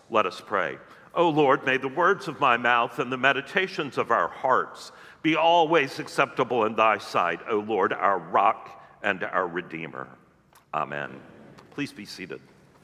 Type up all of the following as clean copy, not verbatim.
Let us pray. O Lord, may the words of my mouth and the meditations of our hearts be always acceptable in thy sight, O Lord, our rock and our redeemer. Amen. Please be seated.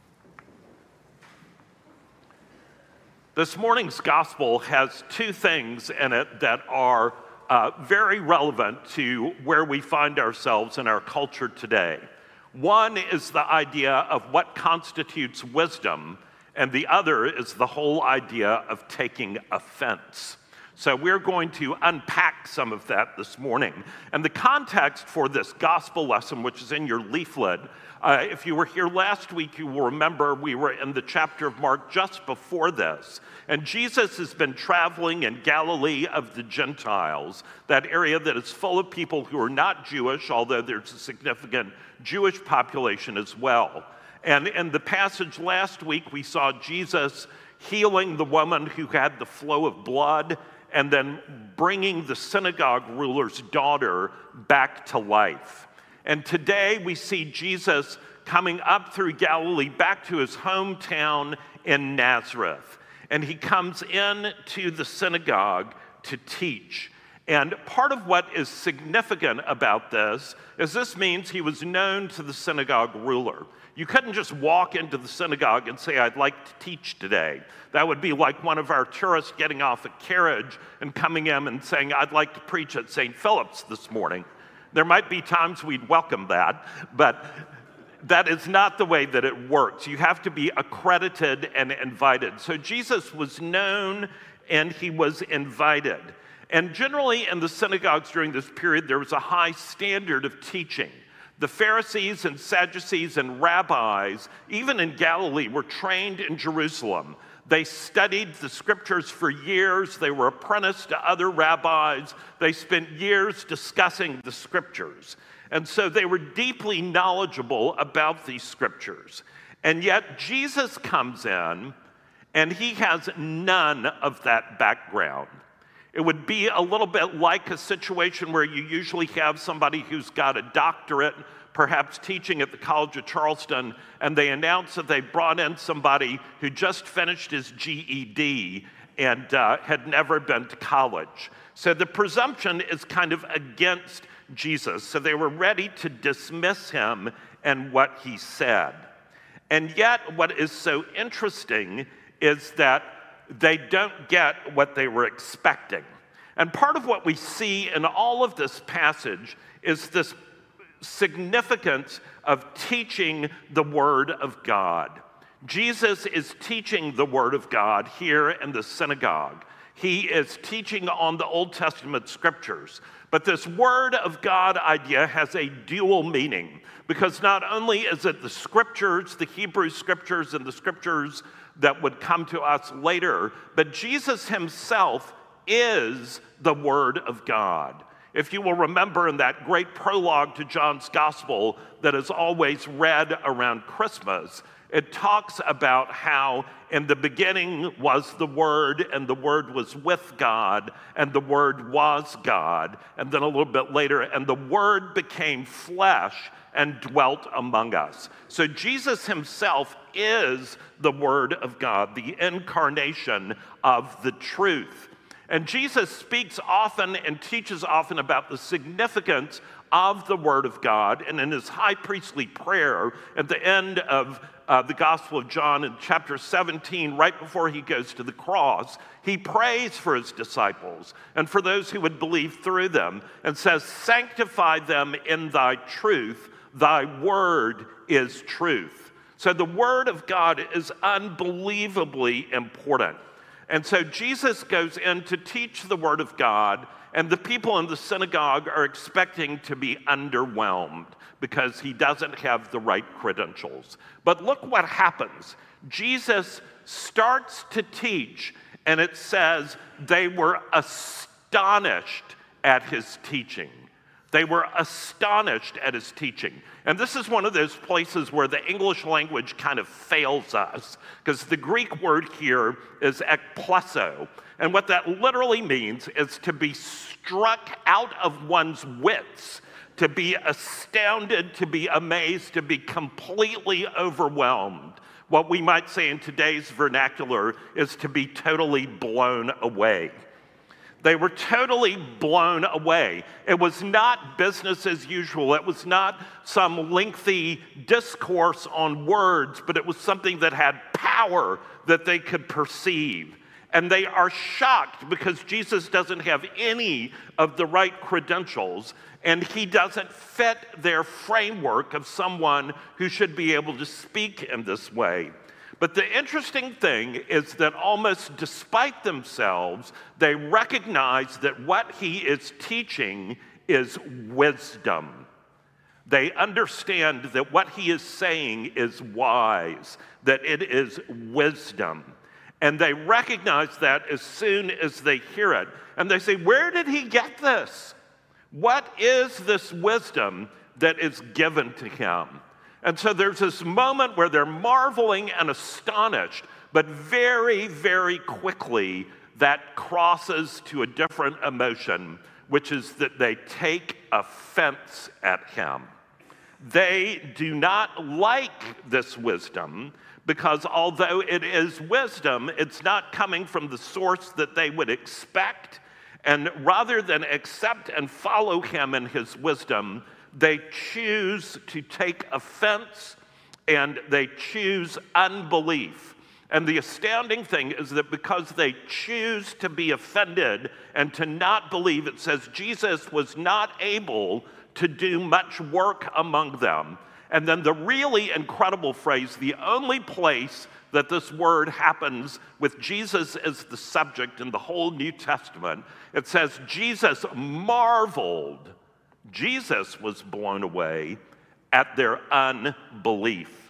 This morning's gospel has two things in it that are very relevant to where we find ourselves in our culture today. One is the idea of what constitutes wisdom, and the other is the whole idea of taking offense. So we're going to unpack some of that this morning. And the context for this gospel lesson, which is in your leaflet, if you were here last week, you will remember we were in the chapter of Mark just before this. And Jesus has been traveling in Galilee of the Gentiles, that area that is full of people who are not Jewish, although there's a significant Jewish population as well. And in the passage last week, we saw Jesus healing the woman who had the flow of blood and then bringing the synagogue ruler's daughter back to life. And today we see Jesus coming up through Galilee back to his hometown in Nazareth. And he comes in to the synagogue to teach. And part of what is significant about this is this means he was known to the synagogue ruler. You couldn't just walk into the synagogue and say, I'd like to teach today. That would be like one of our tourists getting off a carriage and coming in and saying, I'd like to preach at St. Philip's this morning. There might be times we'd welcome that, but that is not the way that it works. You have to be accredited and invited. So Jesus was known and he was invited. And generally in the synagogues during this period, there was a high standard of teaching. The Pharisees and Sadducees and rabbis, even in Galilee, were trained in Jerusalem. They studied the scriptures for years. They were apprenticed to other rabbis. They spent years discussing the scriptures. And so they were deeply knowledgeable about these scriptures. And yet Jesus comes in and he has none of that background. It would be a little bit like a situation where you usually have somebody who's got a doctorate, perhaps teaching at the College of Charleston, and they announce that they brought in somebody who just finished his GED and had never been to college. So the presumption is kind of against Jesus. So they were ready to dismiss him and what he said. And yet what is so interesting is that they don't get what they were expecting. And part of what we see in all of this passage is this significance of teaching the Word of God. Jesus is teaching the Word of God here in the synagogue. He is teaching on the Old Testament scriptures. But this Word of God idea has a dual meaning, because not only is it the scriptures, the Hebrew scriptures and the scriptures that would come to us later, but Jesus himself is the Word of God. If you will remember in that great prologue to John's Gospel that is always read around Christmas, it talks about how in the beginning was the Word, and the Word was with God, and the Word was God. And then a little bit later, and the Word became flesh and dwelt among us. So Jesus himself is the Word of God, the incarnation of the truth. And Jesus speaks often and teaches often about the significance of the Word of God. And in his high priestly prayer at the end of the Gospel of John in chapter 17, right before he goes to the cross, he prays for his disciples and for those who would believe through them and says, sanctify them in thy truth. Thy word is truth. So the Word of God is unbelievably important. And so Jesus goes in to teach the Word of God, and the people in the synagogue are expecting to be underwhelmed because he doesn't have the right credentials. But look what happens. Jesus starts to teach, and it says they were astonished at his teaching. They were astonished at his teaching. And this is one of those places where the English language kind of fails us, because the Greek word here is ekplesso. And what that literally means is to be struck out of one's wits, to be astounded, to be amazed, to be completely overwhelmed What we might say in today's vernacular is to be totally blown away. They were totally blown away. It was not business as usual. It was not some lengthy discourse on words, but it was something that had power that they could perceive. And they are shocked because Jesus doesn't have any of the right credentials, and he doesn't fit their framework of someone who should be able to speak in this way. But the interesting thing is that almost despite themselves, they recognize that what he is teaching is wisdom. They understand that what he is saying is wise, that it is wisdom. And they recognize that as soon as they hear it. And they say, where did he get this? What is this wisdom that is given to him? And so there's this moment where they're marveling and astonished, but very, very quickly that crosses to a different emotion, which is that they take offense at him. They do not like this wisdom because although it is wisdom, it's not coming from the source that they would expect. And rather than accept and follow him in his wisdom, they choose to take offense and they choose unbelief. And the astounding thing is that because they choose to be offended and to not believe, it says Jesus was not able to do much work among them. And then the really incredible phrase, the only place that this word happens with Jesus as the subject in the whole New Testament, it says Jesus marveled. Jesus was blown away at their unbelief.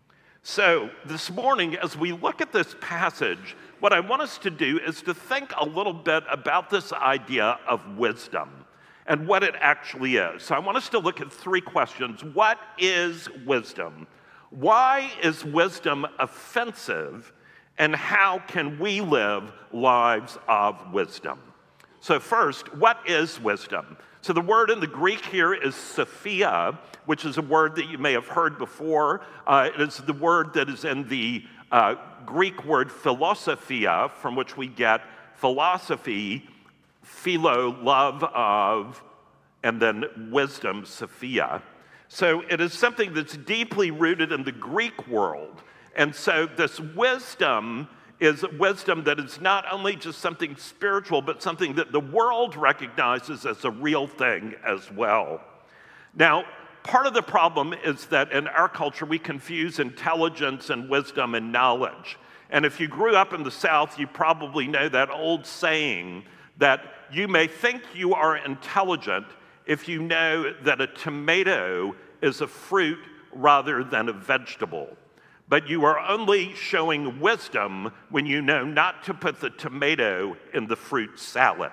So this morning, as we look at this passage, what I want us to do is to think a little bit about this idea of wisdom and what it actually is. So I want us to look at three questions. What is wisdom? Why is wisdom offensive? And how can we live lives of wisdom? So first, what is wisdom? So the word in the Greek here is Sophia, which is a word that you may have heard before. It is the word that is in the Greek word philosophia, from which we get philosophy, philo, love of, and then wisdom, Sophia. So it is something that's deeply rooted in the Greek world. And so this wisdom is wisdom that is not only just something spiritual, but something that the world recognizes as a real thing as well. Now, part of the problem is that in our culture, we confuse intelligence and wisdom and knowledge. And if you grew up in the South, you probably know that old saying that you may think you are intelligent if you know that a tomato is a fruit rather than a vegetable. But you are only showing wisdom when you know not to put the tomato in the fruit salad.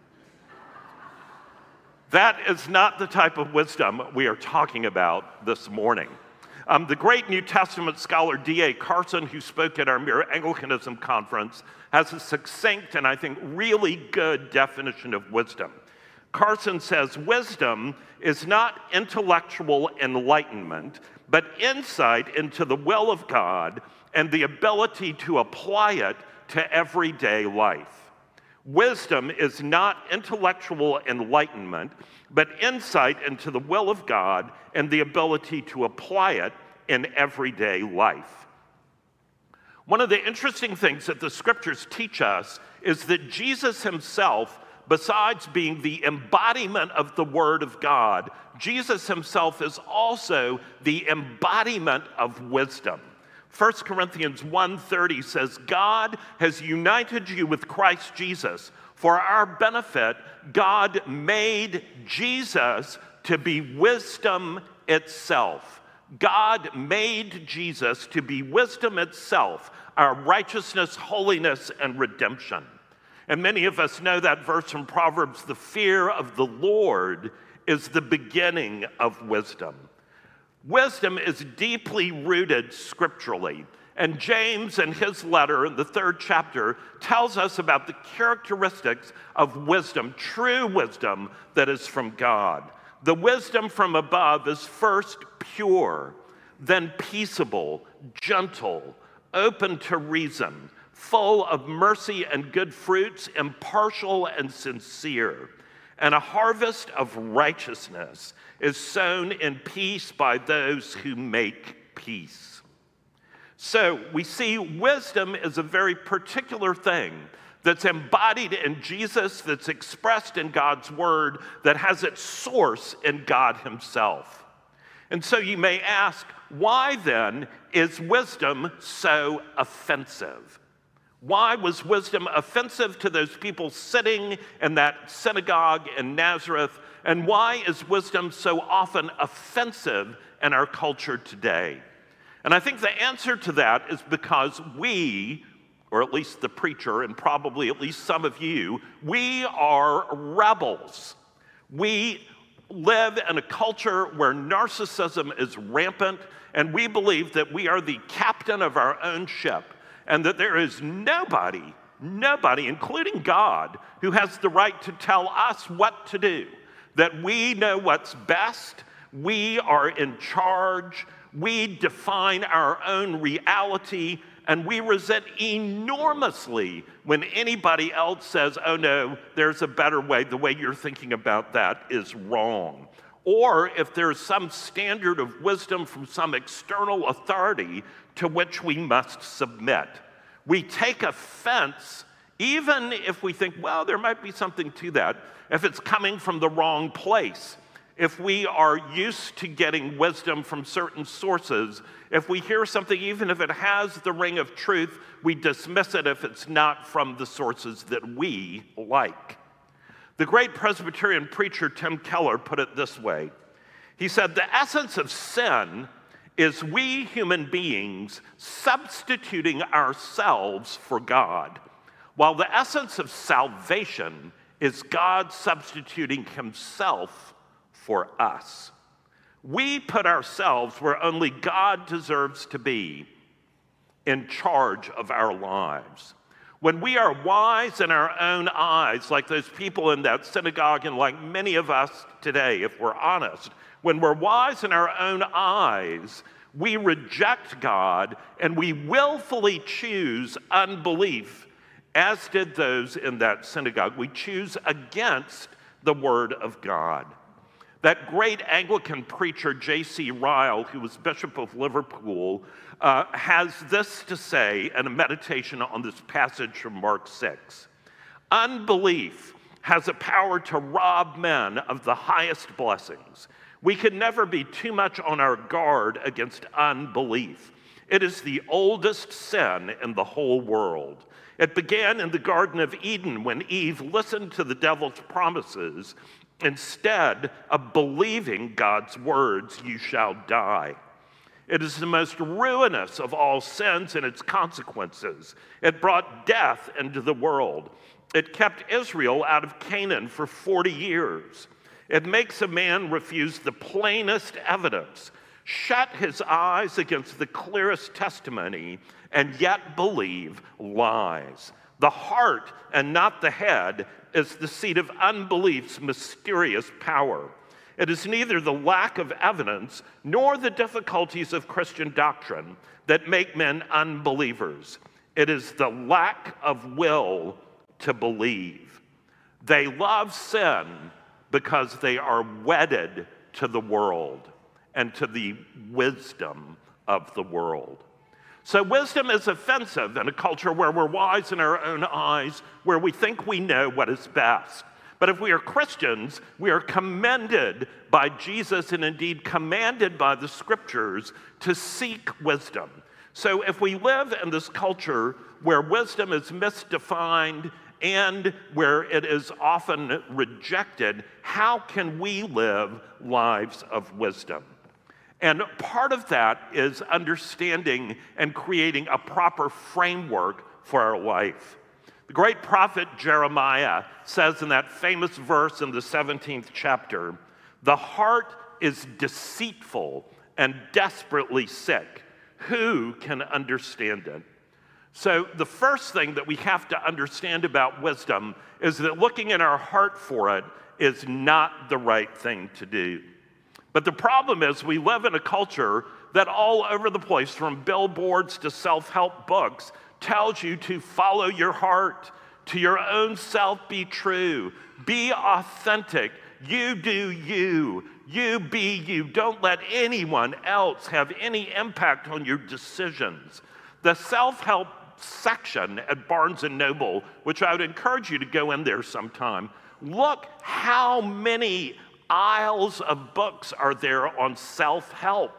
That is not the type of wisdom we are talking about this morning. The great New Testament scholar D.A. Carson, who spoke at our Mere Anglicanism conference, has a succinct and I think really good definition of wisdom. Carson says, wisdom is not intellectual enlightenment, but insight into the will of God and the ability to apply it to everyday life. Wisdom is not intellectual enlightenment, but insight into the will of God and the ability to apply it in everyday life. One of the interesting things that the scriptures teach us is that Jesus himself, besides being the embodiment of the Word of God, Jesus himself is also the embodiment of wisdom. 1 Corinthians 1:30 says, God has united you with Christ Jesus. For our benefit, God made Jesus to be wisdom itself. God made Jesus to be wisdom itself, our righteousness, holiness, and redemption. And many of us know that verse from Proverbs, the fear of the Lord is the beginning of wisdom. Wisdom is deeply rooted scripturally. And James, in his letter in the 3rd chapter, tells us about the characteristics of wisdom, true wisdom that is from God. The wisdom from above is first pure, then peaceable, gentle, open to reason, full of mercy and good fruits, impartial and sincere. And a harvest of righteousness is sown in peace by those who make peace. So we see wisdom is a very particular thing that's embodied in Jesus, that's expressed in God's word, that has its source in God himself. And so you may ask, why then is wisdom so offensive? Why was wisdom offensive to those people sitting in that synagogue in Nazareth? And why is wisdom so often offensive in our culture today? And I think the answer to that is because we, or at least the preacher, and probably at least some of you, we are rebels. We live in a culture where narcissism is rampant, and we believe that we are the captain of our own ship, and that there is nobody, including God, who has the right to tell us what to do, that we know what's best, we are in charge, we define our own reality, and we resent enormously when anybody else says, oh no, there's a better way, the way you're thinking about that is wrong. Or if there's some standard of wisdom from some external authority to which we must submit. We take offense even if we think, well, there might be something to that, if it's coming from the wrong place. If we are used to getting wisdom from certain sources, if we hear something, even if it has the ring of truth, we dismiss it if it's not from the sources that we like. The great Presbyterian preacher Tim Keller put it this way. He said, the essence of sin is we human beings substituting ourselves for God, while the essence of salvation is God substituting himself for us. We put ourselves where only God deserves to be, in charge of our lives. When we are wise in our own eyes, like those people in that synagogue and like many of us today, if we're honest, when we're wise in our own eyes, we reject God and we willfully choose unbelief, as did those in that synagogue. We choose against the word of God. That great Anglican preacher, J.C. Ryle, who was Bishop of Liverpool, has this to say in a meditation on this passage from Mark 6. Unbelief has a power to rob men of the highest blessings. We can never be too much on our guard against unbelief. It is the oldest sin in the whole world. It began in the Garden of Eden when Eve listened to the devil's promises instead of believing God's words, you shall die. It is the most ruinous of all sins and its consequences. It brought death into the world. It kept Israel out of Canaan for 40 years. It makes a man refuse the plainest evidence, shut his eyes against the clearest testimony, and yet believe lies. The heart and not the head is the seat of unbelief's mysterious power. It is neither the lack of evidence nor the difficulties of Christian doctrine that make men unbelievers. It is the lack of will to believe. They love sin because they are wedded to the world and to the wisdom of the world. So wisdom is offensive in a culture where we're wise in our own eyes, where we think we know what is best. But if we are Christians, we are commended by Jesus and indeed commanded by the scriptures to seek wisdom. So if we live in this culture where wisdom is misdefined and where it is often rejected, how can we live lives of wisdom? And part of that is understanding and creating a proper framework for our life. The great prophet Jeremiah says in that famous verse in the 17th chapter, the heart is deceitful and desperately sick. Who can understand it? So the first thing that we have to understand about wisdom is that looking in our heart for it is not the right thing to do. But the problem is we live in a culture that all over the place, from billboards to self-help books, tells you to follow your heart, to your own self be true, be authentic, you do you, you be you. Don't let anyone else have any impact on your decisions. The self-help section at Barnes & Noble, which I would encourage you to go in there sometime, look how many aisles of books are there on self-help.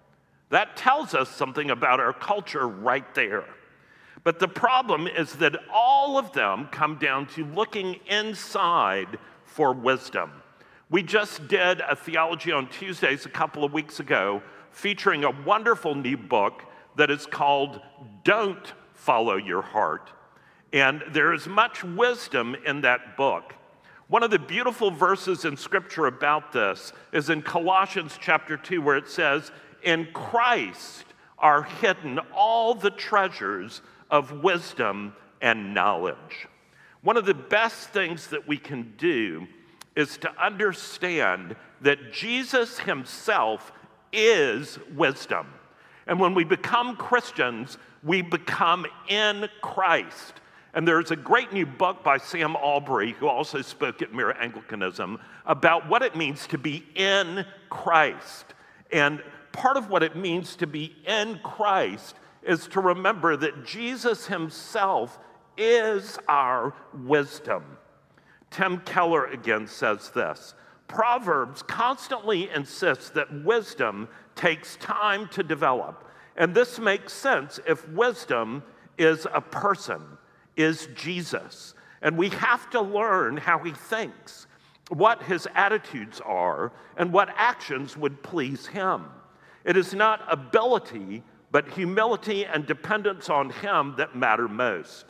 That tells us something about our culture right there. But the problem is that all of them come down to looking inside for wisdom. We just did a Theology on Tuesdays a couple of weeks ago featuring a wonderful new book that is called Don't Follow Your Heart. And there is much wisdom in that book. One of the beautiful verses in Scripture about this is in Colossians chapter 2, where it says, "In Christ are hidden all the treasures of wisdom and knowledge." One of the best things that we can do is to understand that Jesus himself is wisdom. And when we become Christians, we become in Christ. And there's a great new book by Sam Albury, who also spoke at Mere Anglicanism, about what it means to be in Christ. And part of what it means to be in Christ is to remember that Jesus himself is our wisdom. Tim Keller again says this: Proverbs constantly insists that wisdom takes time to develop. And this makes sense if wisdom is a person, is Jesus. And we have to learn how he thinks, what his attitudes are, and what actions would please him. It is not ability, but humility and dependence on him that matter most.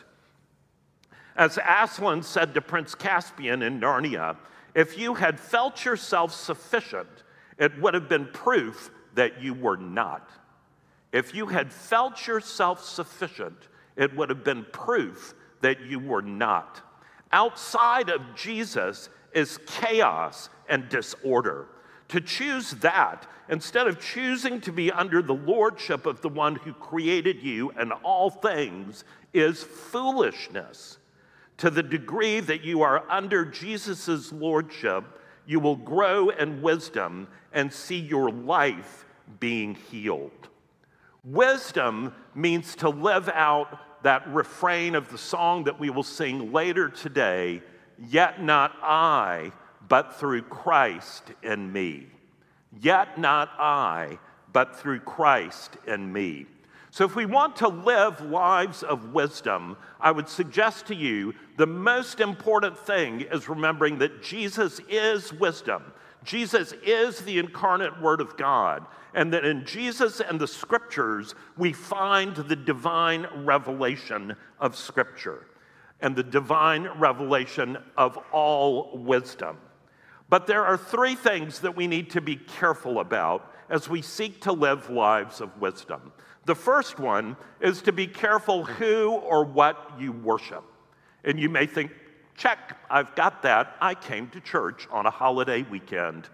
As Aslan said to Prince Caspian in Narnia, if you had felt yourself sufficient, it would have been proof that you were not. If you had felt yourself sufficient, it would have been proof that you were not. Outside of Jesus is chaos and disorder. To choose that, instead of choosing to be under the lordship of the one who created you and all things, is foolishness. To the degree that you are under Jesus' lordship, you will grow in wisdom and see your life being healed. Wisdom means to live out that refrain of the song that we will sing later today, yet not I, but through Christ in me. Yet not I, but through Christ in me. So if we want to live lives of wisdom, I would suggest to you the most important thing is remembering that Jesus is wisdom. Jesus is the incarnate Word of God, and that in Jesus and the Scriptures, we find the divine revelation of Scripture and the divine revelation of all wisdom. But there are three things that we need to be careful about as we seek to live lives of wisdom. The first one is to be careful who or what you worship. And you may think, check, I've got that. I came to church on a holiday weekend.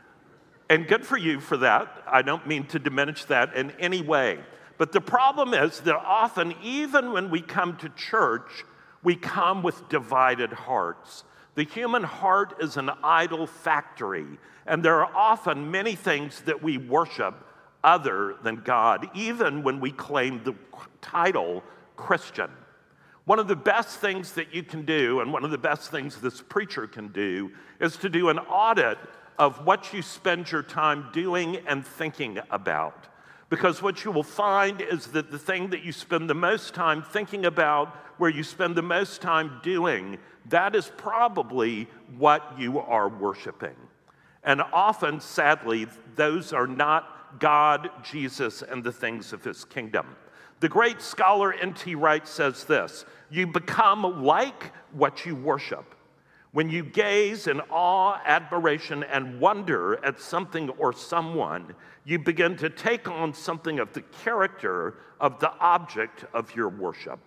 And good for you for that. I don't mean to diminish that in any way. But the problem is that often, even when we come to church, we come with divided hearts. The human heart is an idol factory, and there are often many things that we worship other than God, even when we claim the title Christian. One of the best things that you can do, and one of the best things this preacher can do, is to do an audit of what you spend your time doing and thinking about. Because what you will find is that the thing that you spend the most time thinking about, where you spend the most time doing, that is probably what you are worshiping. And often, sadly, those are not God, Jesus, and the things of his kingdom. The great scholar N.T. Wright says this: you become like what you worship. When you gaze in awe, admiration, and wonder at something or someone, you begin to take on something of the character of the object of your worship.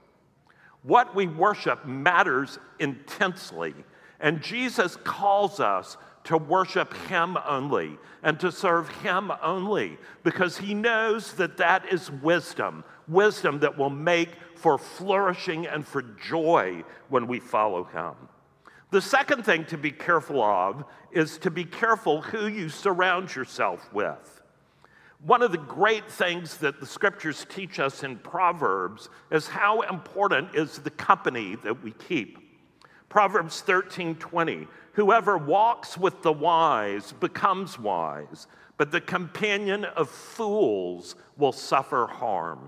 What we worship matters intensely, and Jesus calls us to worship him only and to serve him only, because he knows that that is wisdom, wisdom that will make for flourishing and for joy when we follow him. The second thing to be careful of is to be careful who you surround yourself with. One of the great things that the scriptures teach us in Proverbs is how important is the company that we keep. Proverbs 13:20, whoever walks with the wise becomes wise, but the companion of fools will suffer harm.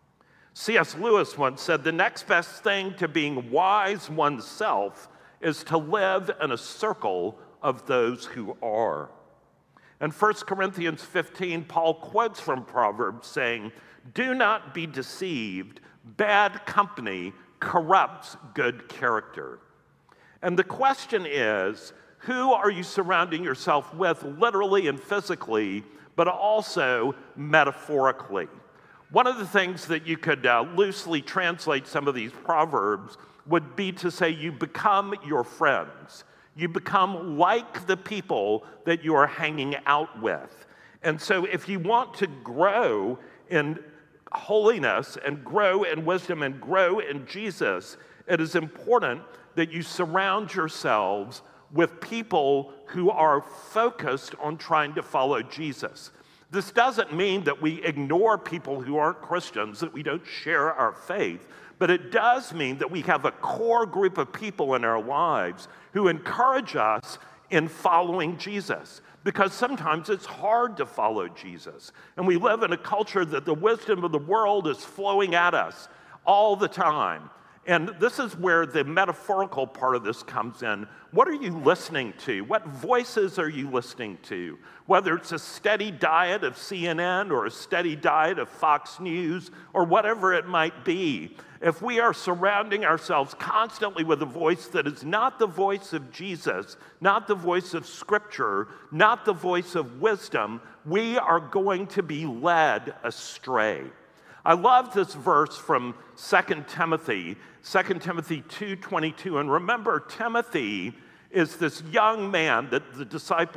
C.S. Lewis once said, the next best thing to being wise oneself is to live in a circle of those who are. In 1 Corinthians 15, Paul quotes from Proverbs saying, do not be deceived, bad company corrupts good character. And the question is, who are you surrounding yourself with literally and physically, but also metaphorically? One of the things that you could loosely translate some of these proverbs would be to say you become your friends. You become like the people that you are hanging out with. And so if you want to grow in holiness and grow in wisdom and grow in Jesus, it is important that you surround yourselves with people who are focused on trying to follow Jesus. This doesn't mean that we ignore people who aren't Christians, that we don't share our faith, but it does mean that we have a core group of people in our lives who encourage us in following Jesus. Because sometimes it's hard to follow Jesus. And we live in a culture that the wisdom of the world is flowing at us all the time. And this is where the metaphorical part of this comes in. What are you listening to? What voices are you listening to? Whether it's a steady diet of CNN or a steady diet of Fox News or whatever it might be, if we are surrounding ourselves constantly with a voice that is not the voice of Jesus, not the voice of Scripture, not the voice of wisdom, we are going to be led astray. I love this verse from 2 Timothy 2:22. And remember, Timothy is this young man that is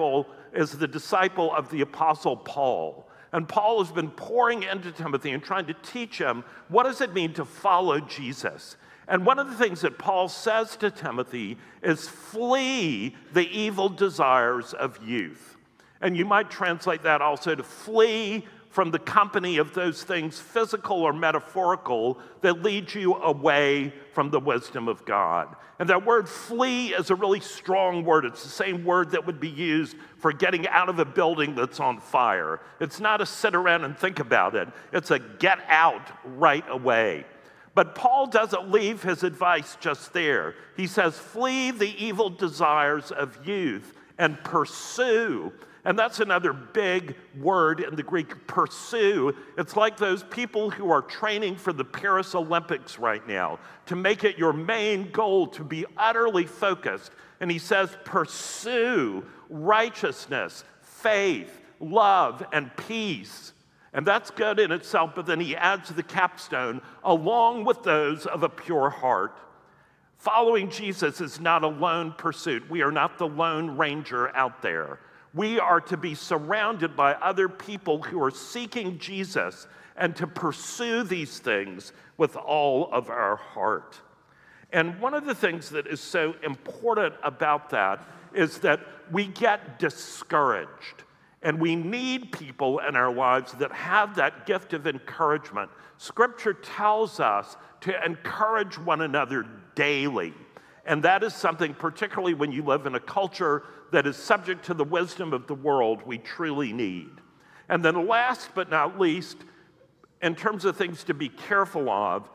the disciple of the Apostle Paul. And Paul has been pouring into Timothy and trying to teach him, what does it mean to follow Jesus? And one of the things that Paul says to Timothy is, flee the evil desires of youth. And you might translate that also to flee from the company of those things, physical or metaphorical, that lead you away from the wisdom of God. And that word flee is a really strong word. It's the same word that would be used for getting out of a building that's on fire. It's not a sit around and think about it. It's a get out right away. But Paul doesn't leave his advice just there. He says, flee the evil desires of youth and pursue. And that's another big word in the Greek, pursue. It's like those people who are training for the Paris Olympics right now, to make it your main goal, to be utterly focused. And he says, pursue righteousness, faith, love, and peace. And that's good in itself, but then he adds the capstone, along with those of a pure heart. Following Jesus is not a lone pursuit. We are not the lone ranger out there. We are to be surrounded by other people who are seeking Jesus and to pursue these things with all of our heart. And one of the things that is so important about that is that we get discouraged. And we need people in our lives that have that gift of encouragement. Scripture tells us to encourage one another daily. And that is something, particularly when you live in a culture that is subject to the wisdom of the world, we truly need. And then last but not least, in terms of things to be careful of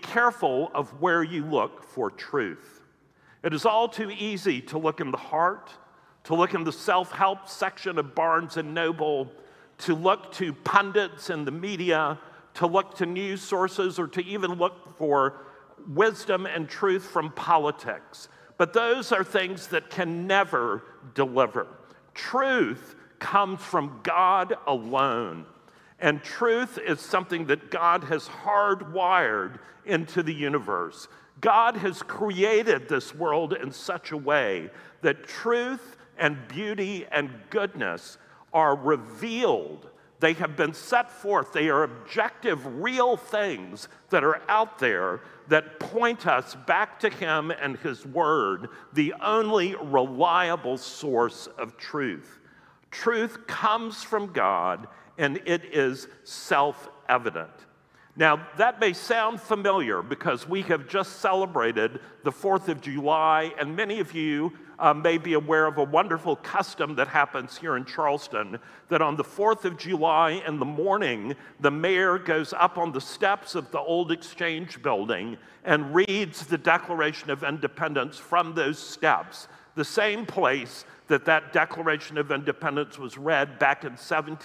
where you look for truth. It is all too easy to look in the heart, to look in the self-help section of Barnes & Noble, to look to pundits in the media, to look to news sources, or to even look for wisdom and truth from politics. But those are things that can never deliver. Truth comes from God alone. And truth is something that God has hardwired into the universe. God has created this world in such a way that truth and beauty and goodness are revealed. They have been set forth. They are objective, real things that are out there that point us back to him and his word, the only reliable source of truth. Truth comes from God, and it is self-evident. Now, that may sound familiar because we have just celebrated the 4th of July, and many of you may be aware of a wonderful custom that happens here in Charleston, that on the 4th of July in the morning, the mayor goes up on the steps of the old Exchange building and reads the Declaration of Independence from those steps, the same place that that Declaration of Independence was read back in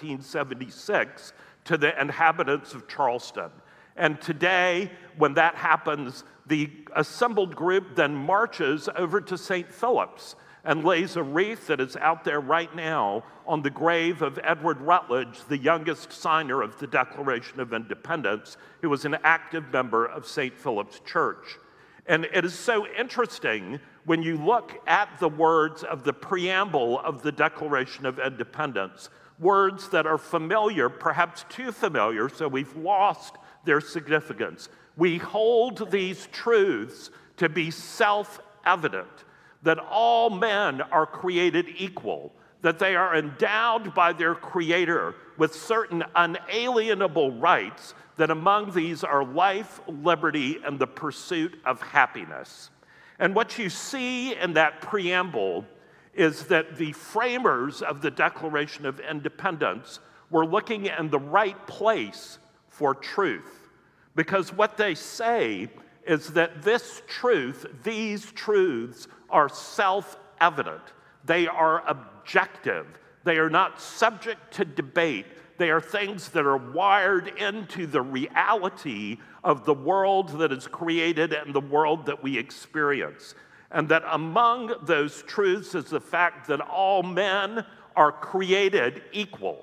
1776 to the inhabitants of Charleston. And today, when that happens, the assembled group then marches over to St. Philip's and lays a wreath that is out there right now on the grave of Edward Rutledge, the youngest signer of the Declaration of Independence, who was an active member of St. Philip's Church. And it is so interesting when you look at the words of the preamble of the Declaration of Independence, words that are familiar, perhaps too familiar, so we've lost their significance. We hold these truths to be self-evident, that all men are created equal, that they are endowed by their Creator with certain unalienable rights, that among these are life, liberty, and the pursuit of happiness. And what you see in that preamble is that the framers of the Declaration of Independence were looking in the right place for truth. Because what they say is that this truth, these truths, are self-evident. They are objective. They are not subject to debate. They are things that are wired into the reality of the world that is created and the world that we experience. And that among those truths is the fact that all men are created equal,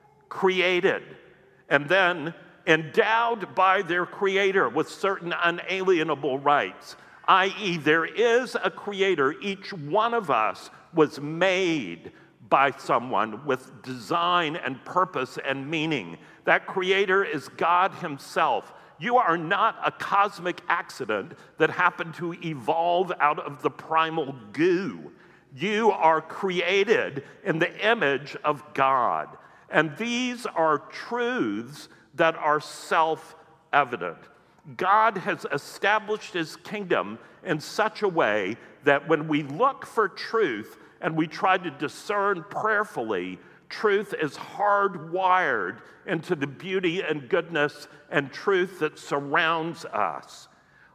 created, and then endowed by their Creator with certain unalienable rights, i.e., there is a Creator. Each one of us was made by someone with design and purpose and meaning. That Creator is God himself. You are not a cosmic accident that happened to evolve out of the primal goo. You are created in the image of God. And these are truths that are self-evident. God has established his kingdom in such a way that when we look for truth and we try to discern prayerfully, truth is hardwired into the beauty and goodness and truth that surrounds us.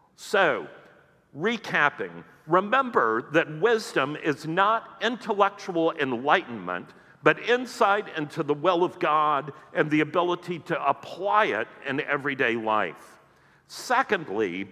So, recapping, remember that wisdom is not intellectual enlightenment, but insight into the will of God and the ability to apply it in everyday life. Secondly,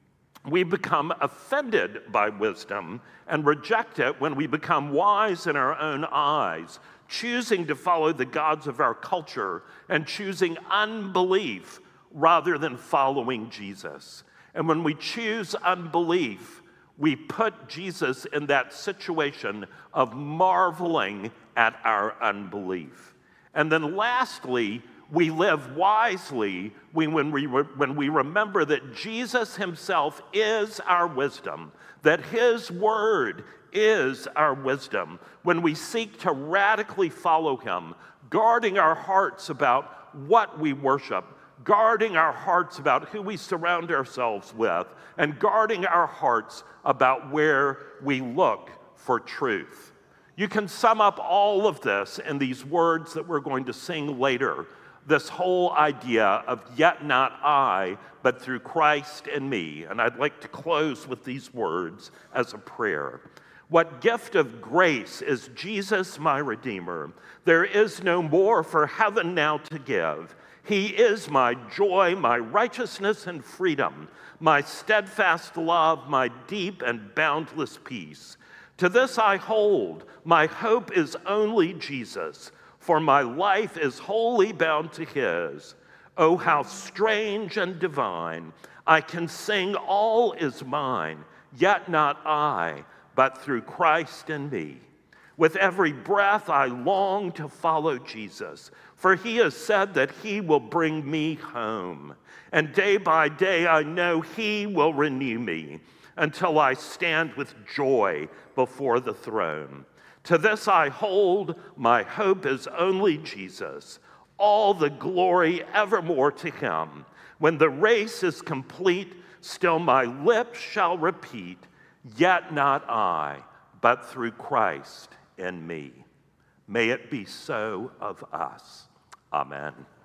we become offended by wisdom and reject it when we become wise in our own eyes, choosing to follow the gods of our culture and choosing unbelief rather than following Jesus. And when we choose unbelief, we put Jesus in that situation of marveling at our unbelief. And then lastly, we live wisely when we remember that Jesus himself is our wisdom, that his word is our wisdom. When we seek to radically follow him, guarding our hearts about what we worship, guarding our hearts about who we surround ourselves with, and guarding our hearts about where we look for truth. You can sum up all of this in these words that we're going to sing later. This whole idea of yet not I, but through Christ in me. And I'd like to close with these words as a prayer. What gift of grace is Jesus my Redeemer? There is no more for heaven now to give. He is my joy, my righteousness and freedom, my steadfast love, my deep and boundless peace. To this I hold, my hope is only Jesus, for my life is wholly bound to his. Oh, how strange and divine, I can sing all is mine, yet not I, but through Christ in me. With every breath, I long to follow Jesus, for he has said that he will bring me home. And day by day, I know he will renew me until I stand with joy before the throne. To this I hold, my hope is only Jesus. All the glory evermore to him. When the race is complete, still my lips shall repeat, yet not I, but through Christ in me. May it be so of us. Amen.